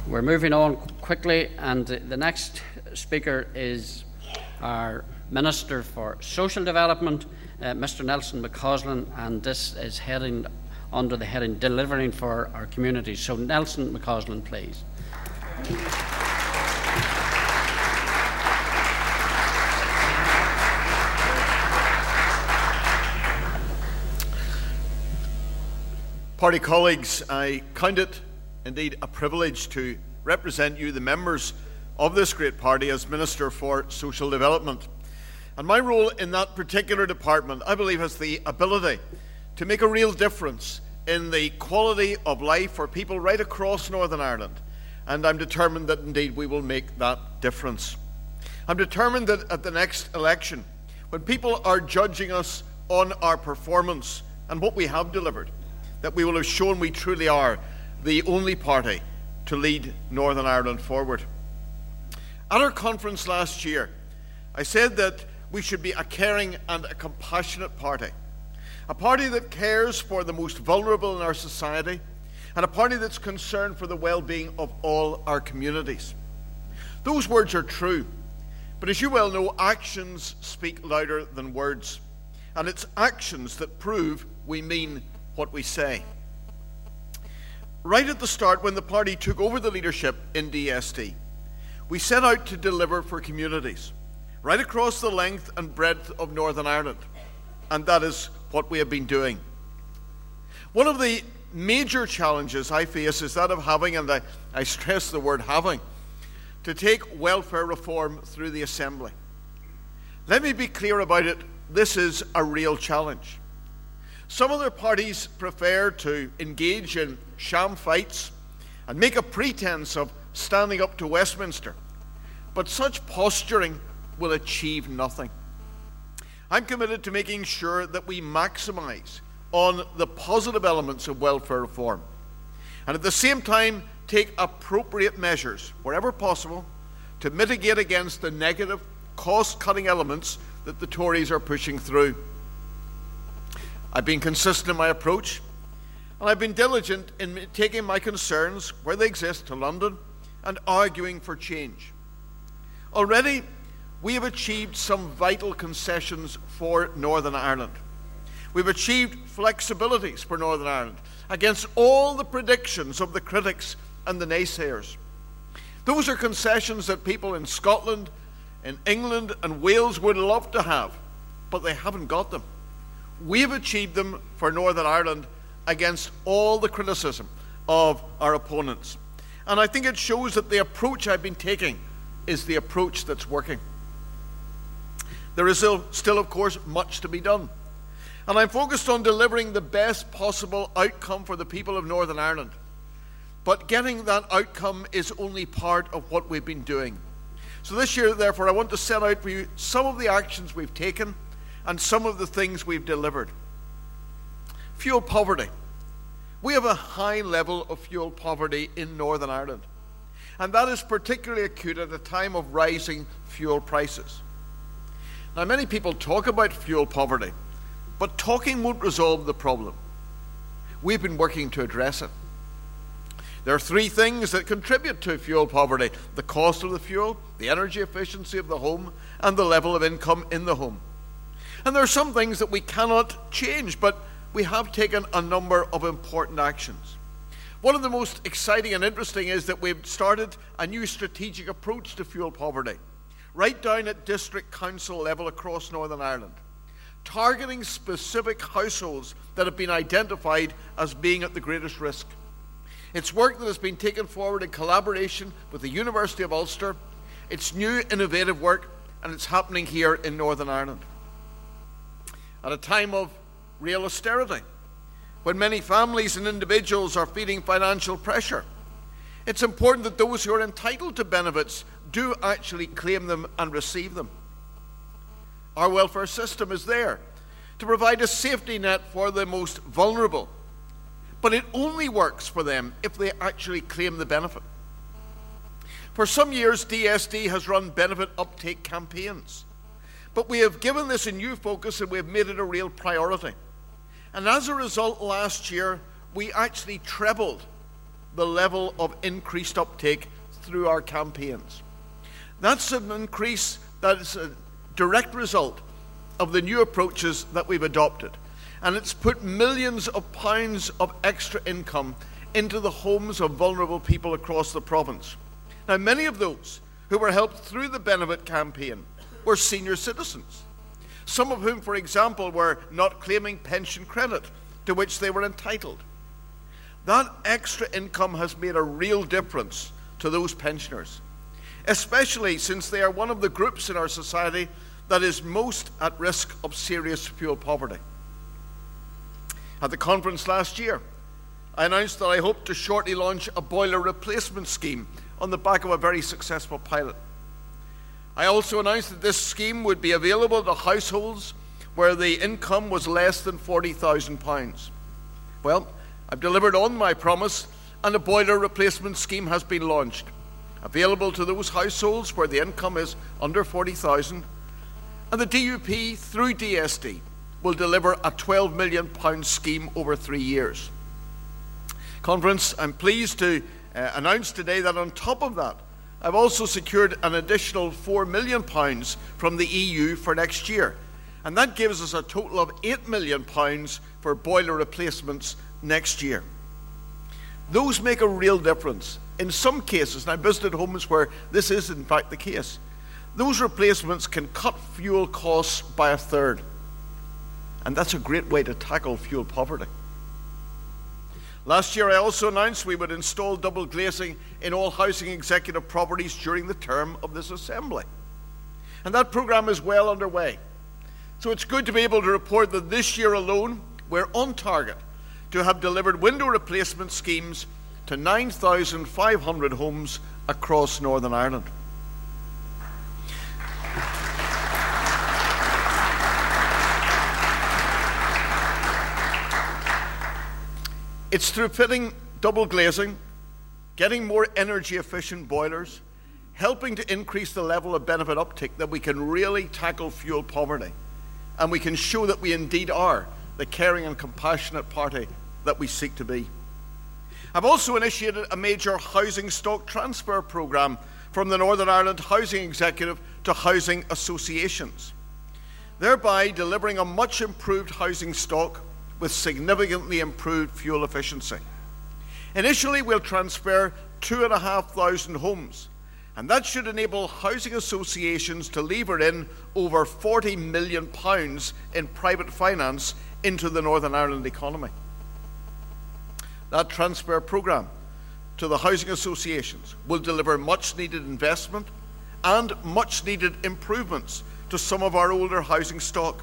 We're moving on quickly, and the next speaker is our Minister for Social Development, Mr. Nelson McCausland, and this is heading under the heading Delivering for Our Communities. So Nelson McCausland, please. Party colleagues, I count it indeed a privilege to represent you, the members of this great party, as Minister for Social Development. And my role in that particular department, I believe, has the ability to make a real difference in the quality of life for people right across Northern Ireland. And I'm determined that indeed we will make that difference. I'm determined that at the next election, when people are judging us on our performance and what we have delivered, that we will have shown we truly are the only party to lead Northern Ireland forward. At our conference last year, I said that we should be a caring and a compassionate party. A party that cares for the most vulnerable in our society, and a party that's concerned for the well-being of all our communities. Those words are true, but as you well know, actions speak louder than words, and it's actions that prove we mean what we say. Right at the start, when the party took over the leadership in DSD, we set out to deliver for communities right across the length and breadth of Northern Ireland, and that is what we have been doing. One of the major challenges I face is that of having, and I stress the word having, to take welfare reform through the Assembly. Let me be clear about it, this is a real challenge. Some other parties prefer to engage in sham fights and make a pretense of standing up to Westminster, but such posturing will achieve nothing. I'm committed to making sure that we maximise on the positive elements of welfare reform, and at the same time take appropriate measures, wherever possible, to mitigate against the negative, cost-cutting elements that the Tories are pushing through. I've been consistent in my approach, and I've been diligent in taking my concerns, where they exist, to London and arguing for change. Already, we have achieved some vital concessions for Northern Ireland. We've achieved flexibilities for Northern Ireland against all the predictions of the critics and the naysayers. Those are concessions that people in Scotland, in England and Wales would love to have, but they haven't got them. We have achieved them for Northern Ireland against all the criticism of our opponents. And I think it shows that the approach I've been taking is the approach that's working. There is still, of course, much to be done. And I'm focused on delivering the best possible outcome for the people of Northern Ireland. But getting that outcome is only part of what we've been doing. So this year, therefore, I want to set out for you some of the actions we've taken and some of the things we've delivered. Fuel poverty. We have a high level of fuel poverty in Northern Ireland, and that is particularly acute at a time of rising fuel prices. Now, many people talk about fuel poverty, but talking won't resolve the problem. We've been working to address it. There are three things that contribute to fuel poverty: the cost of the fuel, the energy efficiency of the home, and the level of income in the home. And there are some things that we cannot change, but we have taken a number of important actions. One of the most exciting and interesting is that we've started a new strategic approach to fuel poverty, right down at district council level across Northern Ireland, targeting specific households that have been identified as being at the greatest risk. It's work that has been taken forward in collaboration with the University of Ulster. It's new, innovative work, and it's happening here in Northern Ireland. At a time of real austerity, when many families and individuals are feeling financial pressure, it's important that those who are entitled to benefits do actually claim them and receive them. Our welfare system is there to provide a safety net for the most vulnerable, but it only works for them if they actually claim the benefit. For some years, DSD has run benefit uptake campaigns, but we have given this a new focus and we have made it a real priority. And as a result, last year, we actually trebled the level of increased uptake through our campaigns. That's an increase that is a direct result of the new approaches that we've adopted. And it's put millions of pounds of extra income into the homes of vulnerable people across the province. Now, many of those who were helped through the Benefit campaign were senior citizens, some of whom, for example, were not claiming pension credit to which they were entitled. That extra income has made a real difference to those pensioners, especially since they are one of the groups in our society that is most at risk of serious fuel poverty. At the conference last year, I announced that I hope to shortly launch a boiler replacement scheme on the back of a very successful pilot. I also announced that this scheme would be available to households where the income was less than £40,000. Well, I've delivered on my promise, and a boiler replacement scheme has been launched, available to those households where the income is under £40,000, and the DUP through DSD will deliver a £12 million scheme over 3 years. Conference, I'm pleased to announce today that on top of that, I've also secured an additional £4 million from the EU for next year, and that gives us a total of £8 million for boiler replacements next year. Those make a real difference. In some cases, and I visited homes where this is in fact the case, those replacements can cut fuel costs by a third. And that's a great way to tackle fuel poverty. Last year, I also announced we would install double glazing in all housing executive properties during the term of this Assembly. And that programme is well underway. So it's good to be able to report that this year alone, we're on target to have delivered window replacement schemes to 9,500 homes across Northern Ireland. It's through fitting double glazing, getting more energy efficient boilers, helping to increase the level of benefit uptake that we can really tackle fuel poverty. And we can show that we indeed are the caring and compassionate party that we seek to be. I've also initiated a major housing stock transfer programme from the Northern Ireland Housing Executive to housing associations, thereby delivering a much improved housing stock with significantly improved fuel efficiency. Initially, we'll transfer 2,500 homes, and that should enable housing associations to lever in over £40 million in private finance into the Northern Ireland economy. That transfer programme to the housing associations will deliver much needed investment and much needed improvements to some of our older housing stock.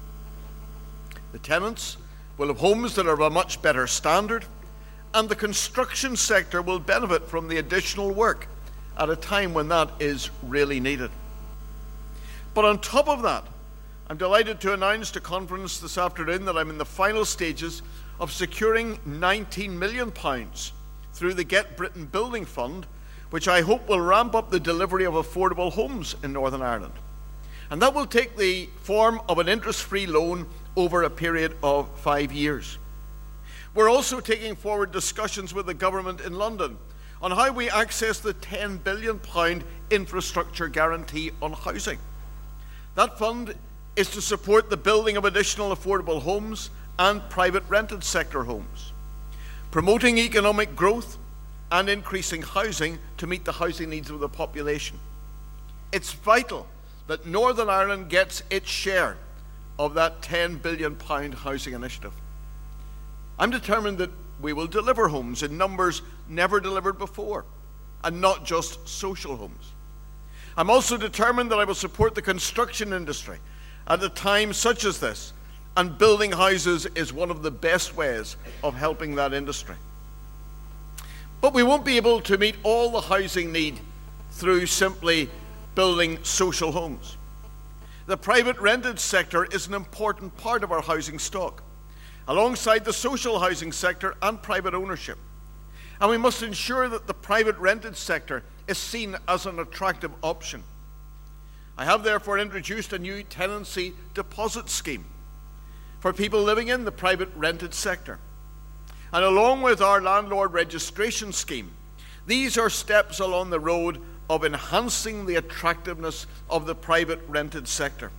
The tenants will have homes that are of a much better standard, and the construction sector will benefit from the additional work at a time when that is really needed. But on top of that, I'm delighted to announce to conference this afternoon that I'm in the final stages of securing £19 million through the Get Britain Building Fund, which I hope will ramp up the delivery of affordable homes in Northern Ireland. And that will take the form of an interest-free loan over a period of 5 years. We're also taking forward discussions with the government in London on how we access the £10 billion infrastructure guarantee on housing. That fund is to support the building of additional affordable homes and private rented sector homes, promoting economic growth and increasing housing to meet the housing needs of the population. It's vital that Northern Ireland gets its share of that £10 billion housing initiative. I'm determined that we will deliver homes in numbers never delivered before, and not just social homes. I'm also determined that I will support the construction industry at a time such as this, and building houses is one of the best ways of helping that industry. But we won't be able to meet all the housing need through simply building social homes. The private rented sector is an important part of our housing stock, alongside the social housing sector and private ownership. And we must ensure that the private rented sector is seen as an attractive option. I have therefore introduced a new tenancy deposit scheme for people living in the private rented sector. And along with our landlord registration scheme, these are steps along the road of enhancing the attractiveness of the private rented sector,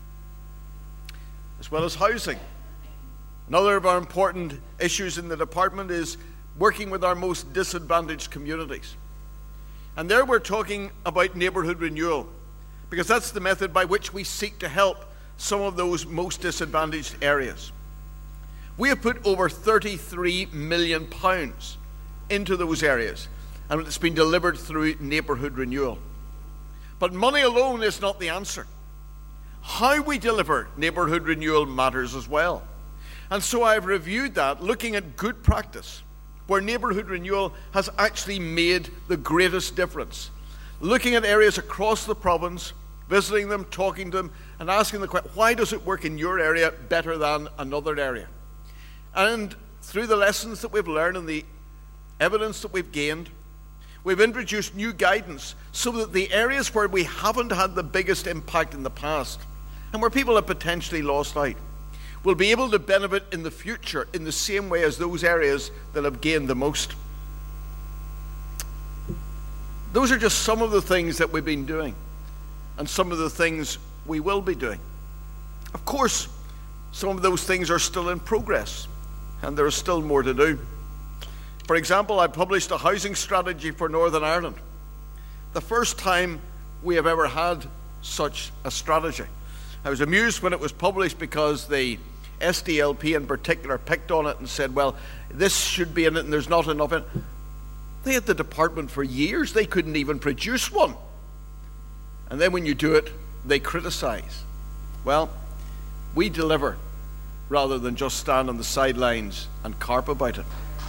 as well as housing. Another of our important issues in the department is working with our most disadvantaged communities. And there we're talking about neighbourhood renewal, because that's the method by which we seek to help some of those most disadvantaged areas. We have put over £33 million into those areas, and it's been delivered through neighbourhood renewal. But money alone is not the answer. How we deliver neighbourhood renewal matters as well. And so I've reviewed that, looking at good practice, where neighbourhood renewal has actually made the greatest difference. Looking at areas across the province, visiting them, talking to them, and asking the question, why does it work in your area better than another area? And through the lessons that we've learned and the evidence that we've gained, we've introduced new guidance so that the areas where we haven't had the biggest impact in the past, and where people have potentially lost out, will be able to benefit in the future in the same way as those areas that have gained the most. Those are just some of the things that we've been doing, and some of the things we will be doing. Of course, some of those things are still in progress, and there is still more to do. For example, I published a housing strategy for Northern Ireland, the first time we have ever had such a strategy. I was amused when it was published because the SDLP in particular picked on it and said, well, this should be in it and there's not enough in it. They had the department for years. They couldn't even produce one. And then when you do it, they criticize. Well, we deliver rather than just stand on the sidelines and carp about it.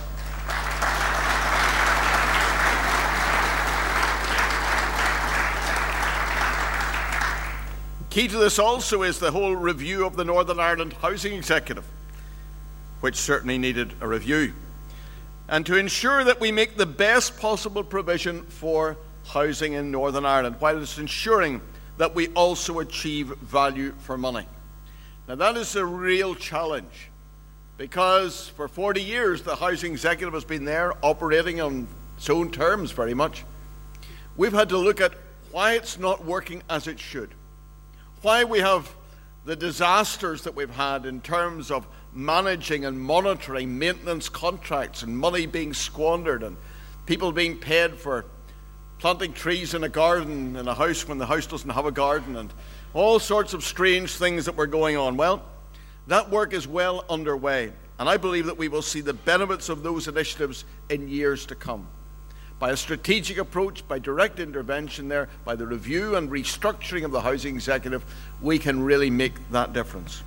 Key to this also is the whole review of the Northern Ireland Housing Executive, which certainly needed a review, and to ensure that we make the best possible provision for housing in Northern Ireland, while it's ensuring that we also achieve value for money. Now that is a real challenge, because for 40 years the Housing Executive has been there operating on its own terms very much. We've had to look at why it's not working as it should. Why we have the disasters that we've had in terms of managing and monitoring maintenance contracts and money being squandered and people being paid for planting trees in a garden in a house when the house doesn't have a garden, and all sorts of strange things that were going on. Well, that work is well underway, and I believe that we will see the benefits of those initiatives in years to come. By a strategic approach, by direct intervention there, by the review and restructuring of the Housing Executive, we can really make that difference.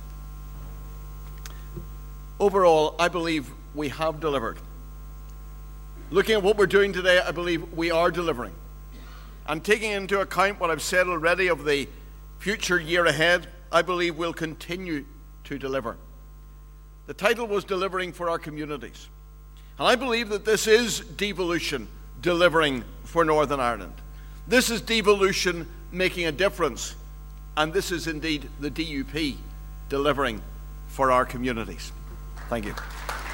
Overall, I believe we have delivered. Looking at what we're doing today, I believe we are delivering. And taking into account what I've said already of the future year ahead, I believe we'll continue to deliver. The title was Delivering for Our Communities. And I believe that this is devolution delivering for Northern Ireland. This is devolution making a difference, and this is indeed the DUP delivering for our communities. Thank you.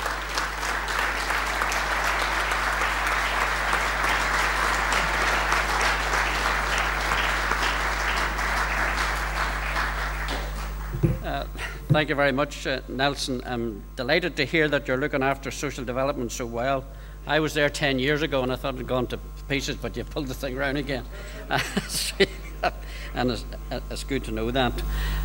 Thank you very much, Nelson. I'm delighted to hear that you're looking after social development so well. I was there 10 years ago and I thought it had gone to pieces, but you pulled the thing round again. And it's good to know that.